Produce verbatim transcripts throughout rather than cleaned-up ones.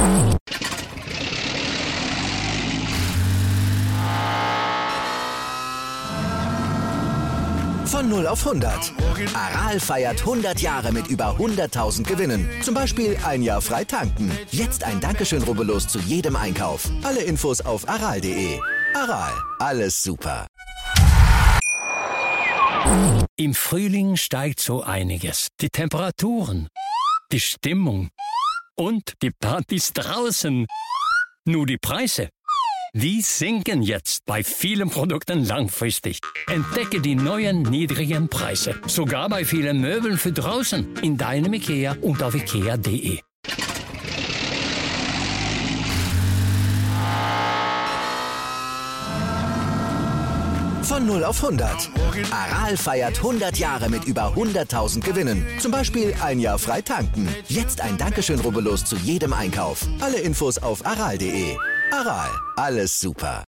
Von null auf hundert. Aral feiert hundert Jahre mit über hunderttausend Gewinnen. Zum Beispiel ein Jahr frei tanken. Jetzt ein Dankeschön, rubbellos zu jedem Einkauf. Alle Infos auf aral punkt de. Aral, alles super. Im Frühling steigt so einiges. Die Temperaturen, die Stimmung und die Partys draußen. Nur die Preise, die sinken jetzt bei vielen Produkten langfristig. Entdecke die neuen niedrigen Preise. Sogar bei vielen Möbeln für draußen. In deinem IKEA und auf ikea punkt de. Von null auf hundert. Aral feiert hundert Jahre mit über hunderttausend Gewinnen. Zum Beispiel ein Jahr frei tanken. Jetzt ein Dankeschön, rubbellos zu jedem Einkauf. Alle Infos auf aral punkt de. Aral, alles super.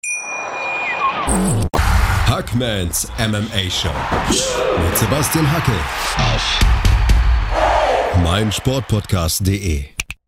Hackmans M M A Show mit Sebastian Hackel auf meinsportpodcast punkt de.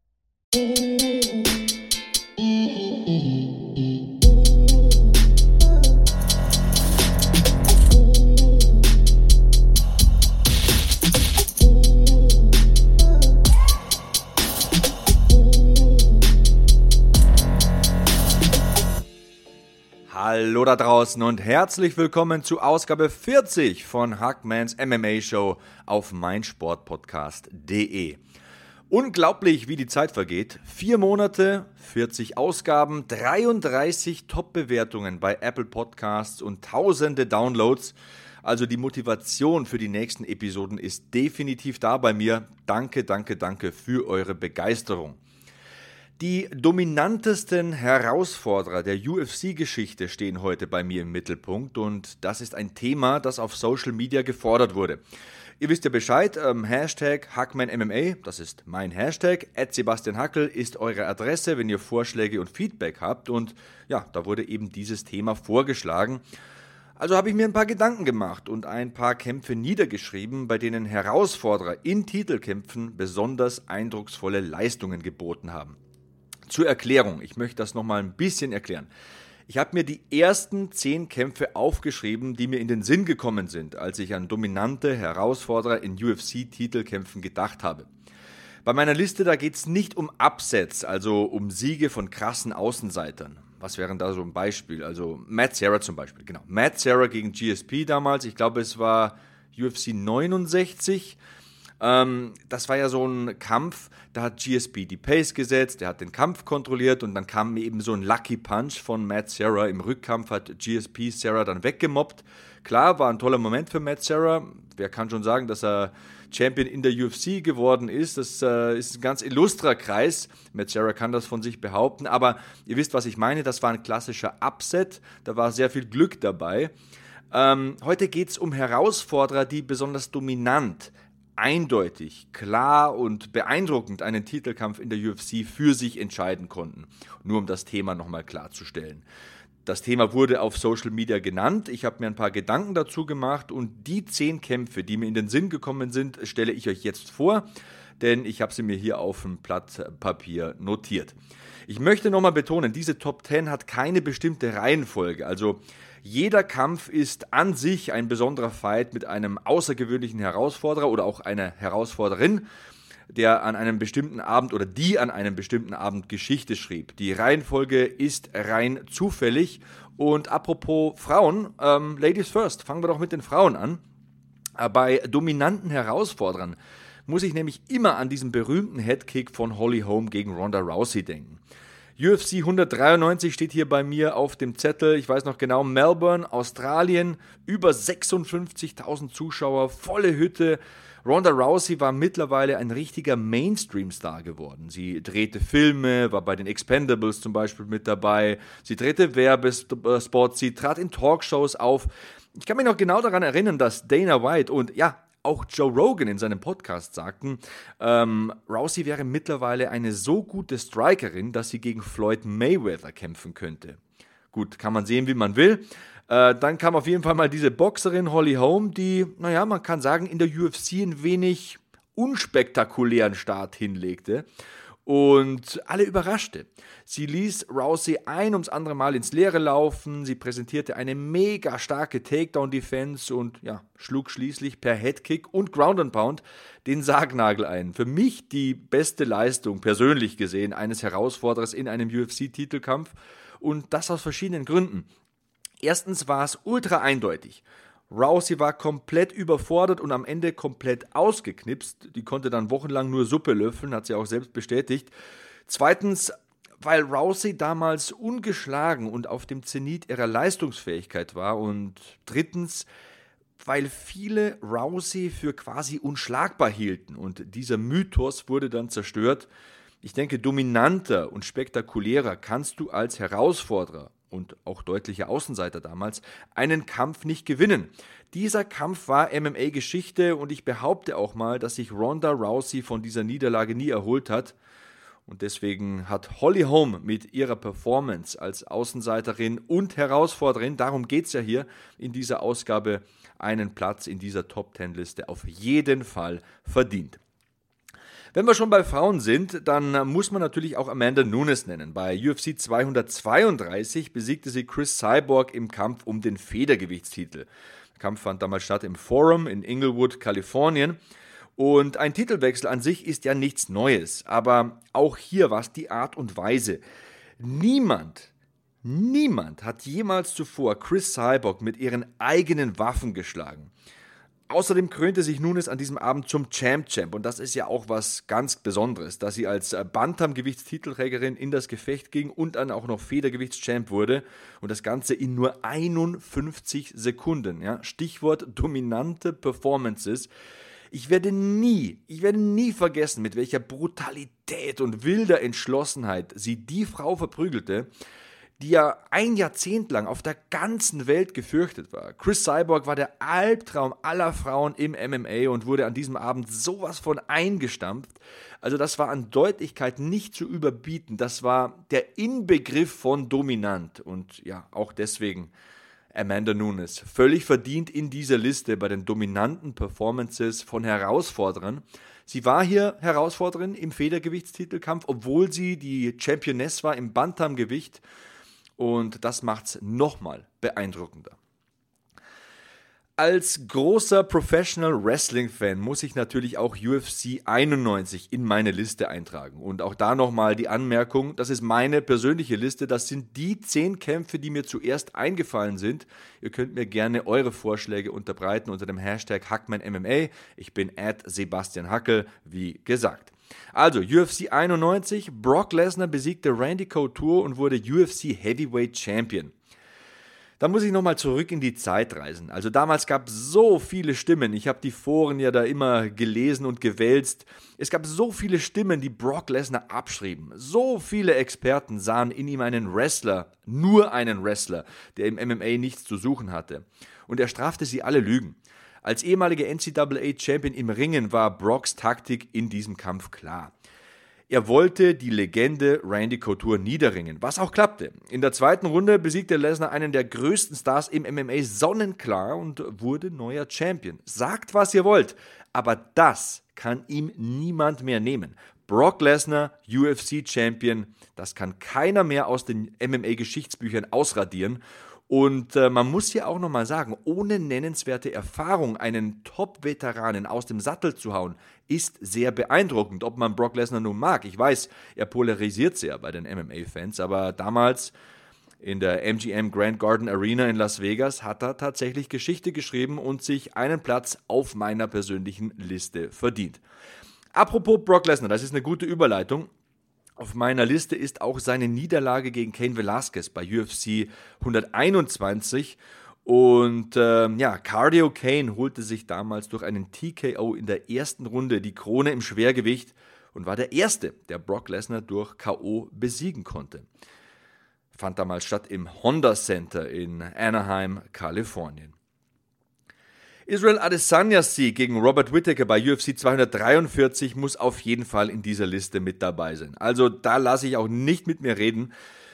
Hallo da draußen und herzlich willkommen zu Ausgabe vierzig von Hackmans M M A Show auf meinsportpodcast punkt de. Unglaublich, wie die Zeit vergeht. Vier Monate, vierzig Ausgaben, dreiunddreißig Top-Bewertungen bei Apple Podcasts und tausende Downloads. Also die Motivation für die nächsten Episoden ist definitiv da bei mir. Danke, danke, danke für eure Begeisterung. Die dominantesten Herausforderer der U F C-Geschichte stehen heute bei mir im Mittelpunkt und das ist ein Thema, das auf Social Media gefordert wurde. Ihr wisst ja Bescheid, ähm, Hashtag HackmanMMA, das ist mein Hashtag, at Sebastian Hackel ist eure Adresse, wenn ihr Vorschläge und Feedback habt und ja, da wurde eben dieses Thema vorgeschlagen. Also habe ich mir ein paar Gedanken gemacht und ein paar Kämpfe niedergeschrieben, bei denen Herausforderer in Titelkämpfen besonders eindrucksvolle Leistungen geboten haben. Zur Erklärung, ich möchte das nochmal ein bisschen erklären. Ich habe mir die ersten zehn Kämpfe aufgeschrieben, die mir in den Sinn gekommen sind, als ich an dominante Herausforderer in U F C-Titelkämpfen gedacht habe. Bei meiner Liste, da geht es nicht um Upsets, also um Siege von krassen Außenseitern. Was wären da so ein Beispiel? Also Matt Serra zum Beispiel, genau. Matt Serra gegen G S P damals, ich glaube es war U F C neunundsechzig. Ähm, das war ja so ein Kampf, da hat G S P die Pace gesetzt, der hat den Kampf kontrolliert und dann kam eben so ein Lucky Punch von Matt Serra. Im Rückkampf hat G S P Serra dann weggemobbt. Klar, war ein toller Moment für Matt Serra. Wer kann schon sagen, dass er Champion in der U F C geworden ist? Das äh, ist ein ganz illustrer Kreis. Matt Serra kann das von sich behaupten, aber ihr wisst, was ich meine. Das war ein klassischer Upset, da war sehr viel Glück dabei. Ähm, heute geht es um Herausforderer, die besonders dominant, eindeutig, klar und beeindruckend einen Titelkampf in der U F C für sich entscheiden konnten. Nur um das Thema nochmal klarzustellen. Das Thema wurde auf Social Media genannt. Ich habe mir ein paar Gedanken dazu gemacht und die zehn Kämpfe, die mir in den Sinn gekommen sind, stelle ich euch jetzt vor, denn ich habe sie mir hier auf dem Blatt Papier notiert. Ich möchte nochmal betonen, diese Top zehn hat keine bestimmte Reihenfolge, also jeder Kampf ist an sich ein besonderer Fight mit einem außergewöhnlichen Herausforderer oder auch einer Herausforderin, der an einem bestimmten Abend oder die an einem bestimmten Abend Geschichte schrieb. Die Reihenfolge ist rein zufällig. Und apropos Frauen, ähm, Ladies first, fangen wir doch mit den Frauen an. Bei dominanten Herausforderern muss ich nämlich immer an diesen berühmten Headkick von Holly Holm gegen Ronda Rousey denken. U F C hundertdreiundneunzig steht hier bei mir auf dem Zettel, ich weiß noch genau, Melbourne, Australien, über sechsundfünfzigtausend Zuschauer, volle Hütte. Ronda Rousey war mittlerweile ein richtiger Mainstream-Star geworden. Sie drehte Filme, war bei den Expendables zum Beispiel mit dabei, sie drehte Werbespots, sie trat in Talkshows auf. Ich kann mich noch genau daran erinnern, dass Dana White und ja, auch Joe Rogan in seinem Podcast sagten, ähm, Rousey wäre mittlerweile eine so gute Strikerin, dass sie gegen Floyd Mayweather kämpfen könnte. Gut, kann man sehen, wie man will. Äh, dann kam auf jeden Fall mal diese Boxerin Holly Holm, die, naja, man kann sagen, in der U F C ein wenig unspektakulären Start hinlegte. und alle überraschte. Sie ließ Rousey ein ums andere Mal ins Leere laufen, sie präsentierte eine mega starke Takedown-Defense und ja, schlug schließlich per Headkick und Ground and Pound den Sargnagel ein. Für mich die beste Leistung, persönlich gesehen, eines Herausforderers in einem U F C-Titelkampf und das aus verschiedenen Gründen. Erstens war es ultra eindeutig. Rousey war komplett überfordert und am Ende komplett ausgeknipst. Die konnte dann wochenlang nur Suppe löffeln, hat sie auch selbst bestätigt. Zweitens, weil Rousey damals ungeschlagen und auf dem Zenit ihrer Leistungsfähigkeit war. Und drittens, weil viele Rousey für quasi unschlagbar hielten. Und dieser Mythos wurde dann zerstört. Ich denke, dominanter und spektakulärer kannst du als Herausforderer und auch deutlicher Außenseiter damals, einen Kampf nicht gewinnen. Dieser Kampf war M M A-Geschichte und ich behaupte auch mal, dass sich Ronda Rousey von dieser Niederlage nie erholt hat. Und deswegen hat Holly Holm mit ihrer Performance als Außenseiterin und Herausforderin, darum geht es ja hier in dieser Ausgabe, einen Platz in dieser Top Ten Liste auf jeden Fall verdient. Wenn wir schon bei Frauen sind, dann muss man natürlich auch Amanda Nunes nennen. Bei U F C zweihundertzweiunddreißig besiegte sie Cris Cyborg im Kampf um den Federgewichtstitel. Der Kampf fand damals statt im Forum in Inglewood, Kalifornien. Und ein Titelwechsel an sich ist ja nichts Neues, aber auch hier war es die Art und Weise. Niemand, niemand hat jemals zuvor Cris Cyborg mit ihren eigenen Waffen geschlagen. Außerdem krönte sich Nunes an diesem Abend zum Champ-Champ und das ist ja auch was ganz Besonderes, dass sie als Bantam-Gewichtstitelträgerin in das Gefecht ging und dann auch noch Federgewichtschamp wurde und das Ganze in nur einundfünfzig Sekunden. Ja? Stichwort dominante Performances. Ich werde nie, ich werde nie vergessen, mit welcher Brutalität und wilder Entschlossenheit sie die Frau verprügelte, die ja ein Jahrzehnt lang auf der ganzen Welt gefürchtet war. Cris Cyborg war der Albtraum aller Frauen im M M A und wurde an diesem Abend sowas von eingestampft. Also das war an Deutlichkeit nicht zu überbieten. Das war der Inbegriff von dominant und ja, auch deswegen Amanda Nunes. Völlig verdient in dieser Liste bei den dominanten Performances von Herausforderern. Sie war hier Herausforderin im Federgewichtstitelkampf, obwohl sie die Championess war im Bantamgewicht. Und das macht es nochmal beeindruckender. Als großer Professional Wrestling-Fan muss ich natürlich auch U F C einundneunzig in meine Liste eintragen. Und auch da nochmal die Anmerkung, das ist meine persönliche Liste, das sind die zehn Kämpfe, die mir zuerst eingefallen sind. Ihr könnt mir gerne eure Vorschläge unterbreiten unter dem Hashtag HackmanMMA. Ich bin at Sebastian Hackel, wie gesagt. Also, U F C einundneunzig, Brock Lesnar besiegte Randy Couture und wurde U F C Heavyweight Champion. Da muss ich nochmal zurück in die Zeit reisen. Also damals gab es so viele Stimmen. Ich habe die Foren ja da immer gelesen und gewälzt. Es gab so viele Stimmen, die Brock Lesnar abschrieben. So viele Experten sahen in ihm einen Wrestler, nur einen Wrestler, der im M M A nichts zu suchen hatte. Und er strafte sie alle Lügen. Als ehemaliger N C double A Champion im Ringen war Brocks Taktik in diesem Kampf klar. Er wollte die Legende Randy Couture niederringen, was auch klappte. In der zweiten Runde besiegte Lesnar einen der größten Stars im M M A sonnenklar und wurde neuer Champion. Sagt, was ihr wollt, aber das kann ihm niemand mehr nehmen. Brock Lesnar, U F C Champion, das kann keiner mehr aus den M M A-Geschichtsbüchern ausradieren. Und äh, man muss hier auch nochmal sagen, ohne nennenswerte Erfahrung einen Top-Veteranen aus dem Sattel zu hauen, ist sehr beeindruckend. Ob man Brock Lesnar nun mag, ich weiß, er polarisiert sehr bei den M M A-Fans, aber damals in der M G M Grand Garden Arena in Las Vegas hat er tatsächlich Geschichte geschrieben und sich einen Platz auf meiner persönlichen Liste verdient. Apropos Brock Lesnar, das ist eine gute Überleitung. Auf meiner Liste ist auch seine Niederlage gegen Cain Velasquez bei U F C hunderteinundzwanzig. Und ähm, ja, Cardio Cain holte sich damals durch einen T K O in der ersten Runde die Krone im Schwergewicht und war der Erste, der Brock Lesnar durch K O besiegen konnte. Fand damals statt im Honda Center in Anaheim, Kalifornien. Israel Adesanyas Sieg gegen Robert Whittaker bei U F C zweihundertdreiundvierzig muss auf jeden Fall in dieser Liste mit dabei sein. Also da lasse ich auch nicht mit mir reden.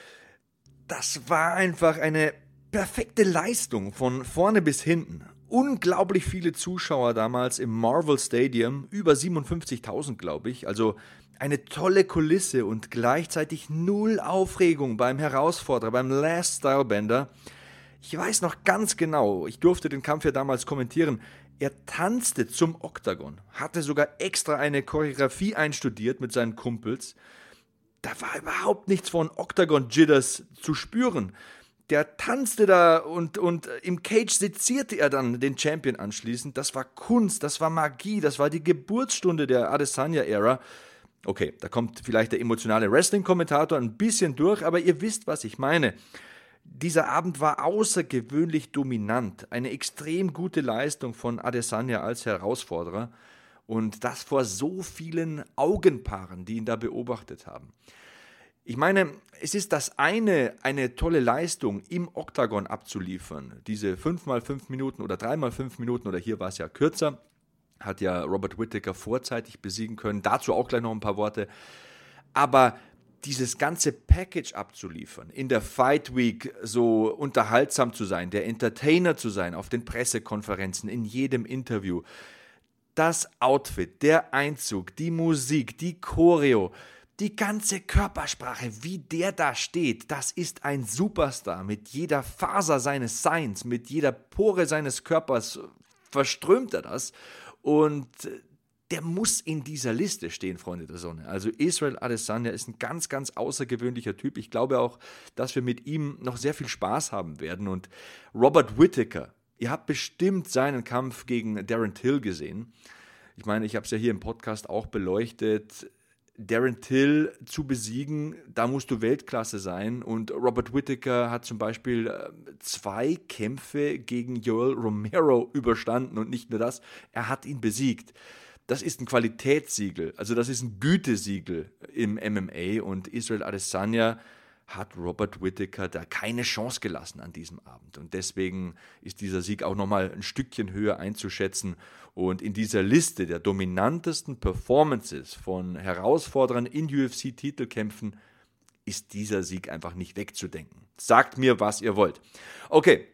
Das war einfach eine perfekte Leistung von vorne bis hinten. Unglaublich viele Zuschauer damals im Marvel Stadium, über siebenundfünfzigtausend glaube ich. Also Eine tolle Kulisse und gleichzeitig null Aufregung beim Herausforderer, beim Last Stylebender. Ich weiß noch ganz genau, ich durfte den Kampf ja damals kommentieren. Er tanzte zum Oktagon, hatte sogar extra eine Choreografie einstudiert mit seinen Kumpels. Da war überhaupt nichts von Octagon-Jitters zu spüren. Der tanzte da und, und im Cage sezierte er dann den Champion anschließend. Das war Kunst, das war Magie, das war die Geburtsstunde der Adesanya-Ära. Okay, da kommt vielleicht der emotionale Wrestling-Kommentator ein bisschen durch, aber ihr wisst, was ich meine. Dieser Abend war außergewöhnlich dominant. Eine extrem gute Leistung von Adesanya als Herausforderer. Und das vor so vielen Augenpaaren, die ihn da beobachtet haben. Ich meine, es ist das eine, eine tolle Leistung im Oktagon abzuliefern. Diese fünf mal fünf Minuten oder drei mal fünf Minuten, oder hier war es ja kürzer, hat ja Robert Whittaker vorzeitig besiegen können. Dazu auch gleich noch ein paar Worte. Aber dieses ganze Package abzuliefern, in der Fight Week so unterhaltsam zu sein, der Entertainer zu sein, auf den Pressekonferenzen, in jedem Interview, das Outfit, der Einzug, die Musik, die Choreo, die ganze Körpersprache, wie der da steht, das ist ein Superstar. Mit jeder Faser seines Seins, mit jeder Pore seines Körpers verströmt er das. Und der muss in dieser Liste stehen, Freunde der Sonne. Also Israel Adesanya ist ein ganz, ganz außergewöhnlicher Typ. Ich glaube auch, dass wir mit ihm noch sehr viel Spaß haben werden. Und Robert Whittaker, ihr habt bestimmt seinen Kampf gegen Darren Till gesehen. Ich meine, ich habe es ja hier im Podcast auch beleuchtet. Darren Till zu besiegen, da musst du Weltklasse sein. Und Robert Whittaker hat zum Beispiel zwei Kämpfe gegen Yoel Romero überstanden. Und nicht nur das, er hat ihn besiegt. Das ist ein Qualitätssiegel, also das ist ein Gütesiegel im M M A. Und Israel Adesanya hat Robert Whittaker da keine Chance gelassen an diesem Abend. Und deswegen ist dieser Sieg auch nochmal ein Stückchen höher einzuschätzen. Und in dieser Liste der dominantesten Performances von Herausforderern in U F C-Titelkämpfen ist dieser Sieg einfach nicht wegzudenken. Sagt mir, was ihr wollt. Okay,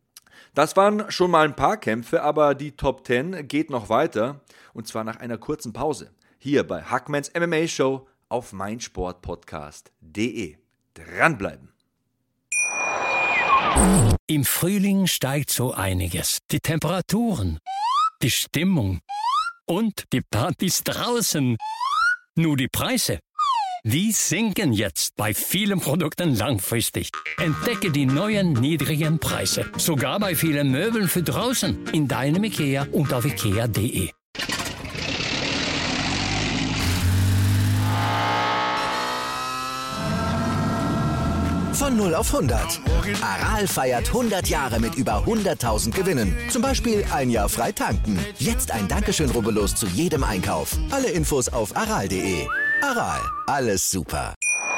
das waren schon mal ein paar Kämpfe, aber die Top zehn geht noch weiter. Und zwar nach einer kurzen Pause. Hier bei Hackmans M M A Show auf meinsportpodcast punkt de. Dranbleiben. Im Frühling steigt so einiges. Die Temperaturen, die Stimmung und die Partys draußen. Nur die Preise, die sinken jetzt bei vielen Produkten langfristig. Entdecke die neuen niedrigen Preise. Sogar bei vielen Möbeln für draußen. In deinem IKEA und auf ikea punkt de. Von null auf hundert. Aral feiert hundert Jahre mit über hunderttausend Gewinnen. Zum Beispiel ein Jahr frei tanken. Jetzt ein Dankeschön, rubbellos zu jedem Einkauf. Alle Infos auf aral punkt de. Aral, alles super.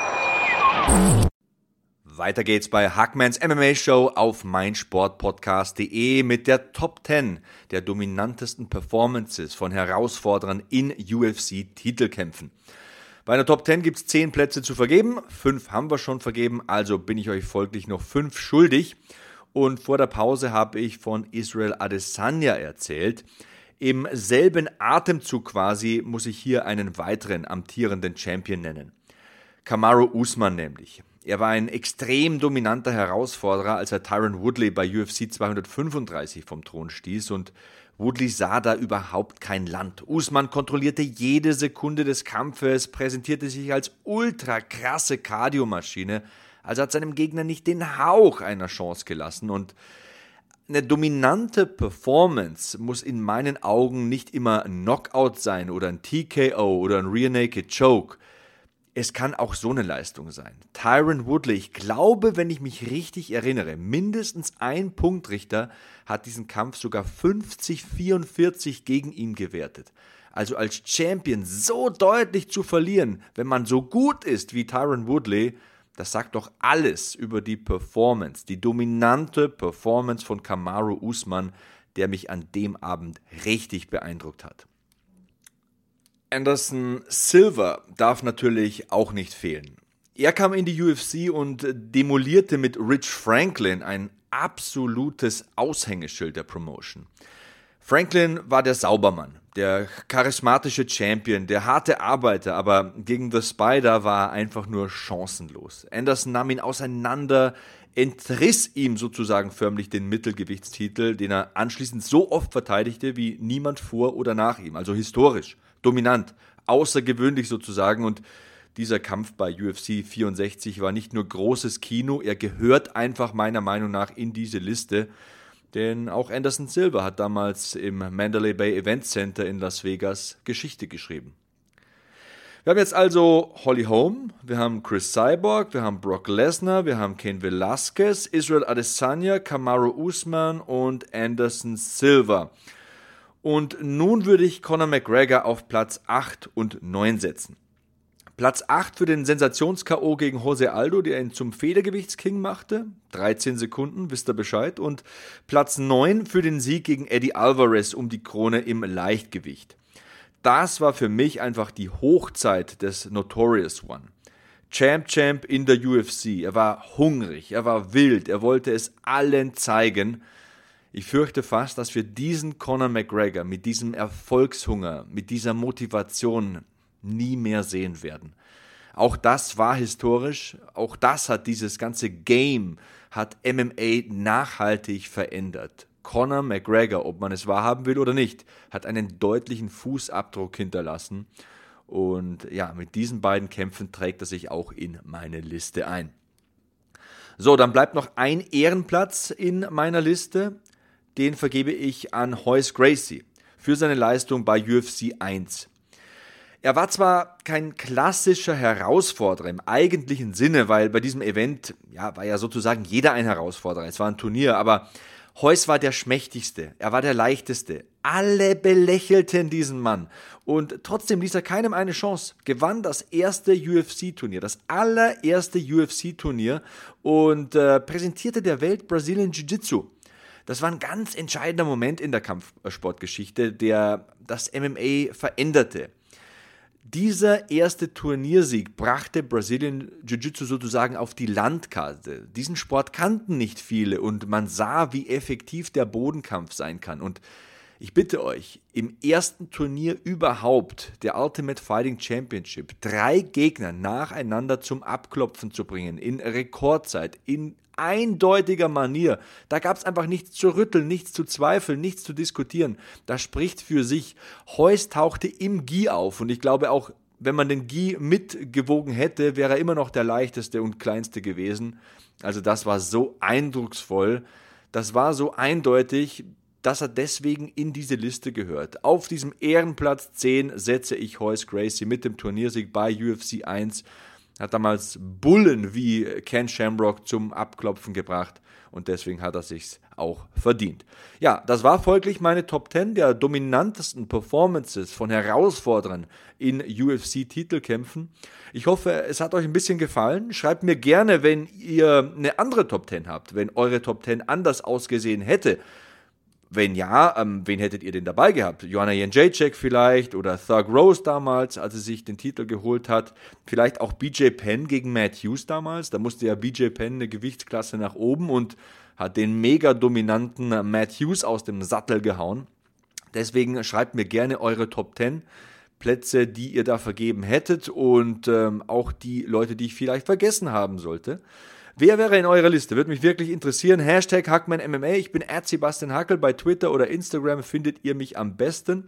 Weiter geht's bei Hackmans M M A Show auf meinsportpodcast punkt de mit der Top zehn der dominantesten Performances von Herausforderern in U F C-Titelkämpfen. Bei einer Top zehn gibt es zehn Plätze zu vergeben, fünf haben wir schon vergeben, also bin ich euch folglich noch fünf schuldig. Und vor der Pause habe ich von Israel Adesanya erzählt. Im selben Atemzug quasi muss ich hier einen weiteren amtierenden Champion nennen. Kamaru Usman nämlich. Er war ein extrem dominanter Herausforderer, als er Tyron Woodley bei U F C zweihundertfünfunddreißig vom Thron stieß, und Woodley sah da überhaupt kein Land. Usman kontrollierte jede Sekunde des Kampfes, präsentierte sich als ultra krasse Kardiomaschine, also hat seinem Gegner nicht den Hauch einer Chance gelassen. Und eine dominante Performance muss in meinen Augen nicht immer ein Knockout sein oder ein T K O oder ein Rear Naked Choke. Es kann auch so eine Leistung sein. Tyron Woodley, ich glaube, wenn ich mich richtig erinnere, mindestens ein Punktrichter hat diesen Kampf sogar fünfzig vierundvierzig gegen ihn gewertet. Also als Champion so deutlich zu verlieren, wenn man so gut ist wie Tyron Woodley, das sagt doch alles über die Performance, die dominante Performance von Kamaru Usman, der mich an dem Abend richtig beeindruckt hat. Anderson Silva darf natürlich auch nicht fehlen. Er kam in die U F C und demolierte mit Rich Franklin ein absolutes Aushängeschild der Promotion. Franklin war der Saubermann, der charismatische Champion, der harte Arbeiter, aber gegen The Spider war er einfach nur chancenlos. Anderson nahm ihn auseinander, entriss ihm sozusagen förmlich den Mittelgewichtstitel, den er anschließend so oft verteidigte wie niemand vor oder nach ihm. Also historisch, dominant, außergewöhnlich sozusagen. Und dieser Kampf bei U F C vierundsechzig war nicht nur großes Kino, er gehört einfach meiner Meinung nach in diese Liste. Denn auch Anderson Silva hat damals im Mandalay Bay Event Center in Las Vegas Geschichte geschrieben. Wir haben jetzt also Holly Holm, wir haben Chris Cyborg, wir haben Brock Lesnar, wir haben Cain Velasquez, Israel Adesanya, Kamaru Usman und Anderson Silva. Und nun würde ich Conor McGregor auf Platz acht und neun setzen. Platz acht für den Sensations-K O gegen Jose Aldo, der ihn zum Federgewichtsking machte. dreizehn Sekunden, wisst ihr Bescheid. Und Platz neun für den Sieg gegen Eddie Alvarez um die Krone im Leichtgewicht. Das war für mich einfach die Hochzeit des Notorious One. Champ Champ in der U F C. Er war hungrig, er war wild, er wollte es allen zeigen. Ich fürchte fast, dass wir diesen Conor McGregor mit diesem Erfolgshunger, mit dieser Motivation nie mehr sehen werden. Auch das war historisch, auch das hat dieses ganze Game, hat M M A nachhaltig verändert. Conor McGregor, ob man es wahrhaben will oder nicht, hat einen deutlichen Fußabdruck hinterlassen und ja, mit diesen beiden Kämpfen trägt er sich auch in meine Liste ein. So, dann bleibt noch ein Ehrenplatz in meiner Liste, den vergebe ich an Royce Gracie für seine Leistung bei U F C eins. Er war zwar kein klassischer Herausforderer im eigentlichen Sinne, weil bei diesem Event ja, war ja sozusagen jeder ein Herausforderer, es war ein Turnier, aber Royce war der Schmächtigste, er war der Leichteste. Alle belächelten diesen Mann und trotzdem ließ er keinem eine Chance. Gewann das erste U F C-Turnier, das allererste U F C-Turnier und äh, präsentierte der Welt Brazilian Jiu-Jitsu. Das war ein ganz entscheidender Moment in der Kampfsportgeschichte, der das M M A veränderte. Dieser erste Turniersieg brachte Brazilian Jiu-Jitsu sozusagen auf die Landkarte. Diesen Sport kannten nicht viele und man sah, wie effektiv der Bodenkampf sein kann. Und ich bitte euch, im ersten Turnier überhaupt, der Ultimate Fighting Championship, drei Gegner nacheinander zum Abklopfen zu bringen, in Rekordzeit, in eindeutiger Manier. Da gab es einfach nichts zu rütteln, nichts zu zweifeln, nichts zu diskutieren. Das spricht für sich. Royce tauchte im Gi auf und ich glaube auch, wenn man den Gi mitgewogen hätte, wäre er immer noch der leichteste und kleinste gewesen. Also das war so eindrucksvoll, das war so eindeutig, dass er deswegen in diese Liste gehört. Auf diesem Ehrenplatz zehn setze ich Royce Gracie mit dem Turniersieg bei U F C eins. Hat damals Bullen wie Ken Shamrock zum Abklopfen gebracht und deswegen hat er sich's auch verdient. Ja, das war folglich meine Top zehn der dominantesten Performances von Herausforderern in U F C-Titelkämpfen. Ich hoffe, es hat euch ein bisschen gefallen. Schreibt mir gerne, wenn ihr eine andere Top zehn habt, wenn eure Top zehn anders ausgesehen hätte. Wenn ja, ähm, wen hättet ihr denn dabei gehabt? Joanna Jędrzejczyk vielleicht oder Thug Rose damals, als sie sich den Titel geholt hat. Vielleicht auch B J Penn gegen Matt Hughes damals. Da musste ja B J Penn eine Gewichtsklasse nach oben und hat den mega dominanten Matt Hughes aus dem Sattel gehauen. Deswegen schreibt mir gerne eure Top zehn Plätze, die ihr da vergeben hättet und ähm, auch die Leute, die ich vielleicht vergessen haben sollte. Wer wäre in eurer Liste? Würde mich wirklich interessieren. Hashtag HackmanMMA. Ich bin at Sebastian Hackel. Bei Twitter oder Instagram findet ihr mich am besten.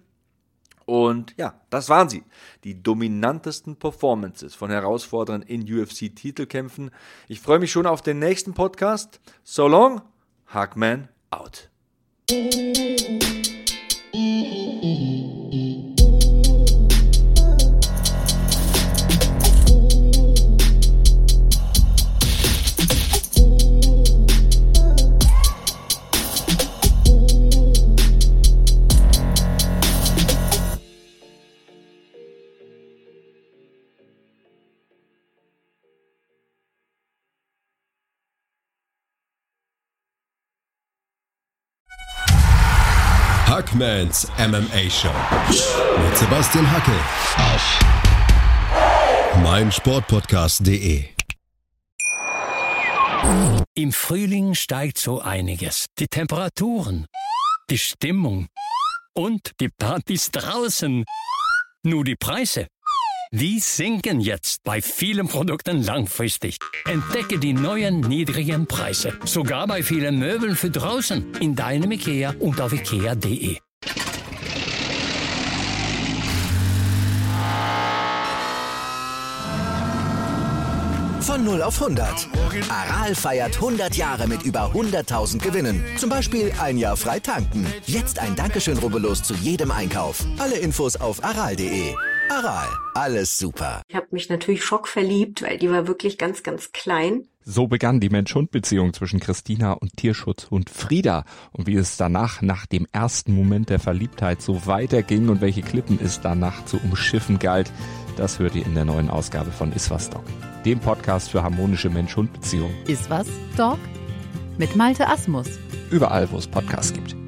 Und ja, das waren sie. Die dominantesten Performances von Herausforderern in U F C-Titelkämpfen. Ich freue mich schon auf den nächsten Podcast. So long, Hackman out. Hackmans M M A Show mit Sebastian Hackel auf meinsportpodcast punkt de. Im Frühling steigt so einiges. Die Temperaturen, die Stimmung Und die Partys draußen. Nur die Preise, die sinken jetzt bei vielen Produkten langfristig. Entdecke die neuen niedrigen Preise. Sogar bei vielen Möbeln für draußen. In deinem IKEA und auf ikea punkt de. Von null auf hundert. Aral feiert hundert Jahre mit über hunderttausend Gewinnen. Zum Beispiel ein Jahr frei tanken. Jetzt ein Dankeschön, rubbellos zu jedem Einkauf. Alle Infos auf aral punkt de. Aral, alles super. Ich habe mich natürlich schockverliebt, weil die war wirklich ganz, ganz klein. So begann die Mensch-Hund-Beziehung zwischen Christina und Tierschutzhund Frieda. Und wie es danach, nach dem ersten Moment der Verliebtheit, so weiterging und welche Klippen es danach zu umschiffen galt, das hört ihr in der neuen Ausgabe von Iswas Dog, dem Podcast für harmonische Mensch-Hund-Beziehungen. Iswas Dog mit Malte Asmus. Überall, wo es Podcasts gibt.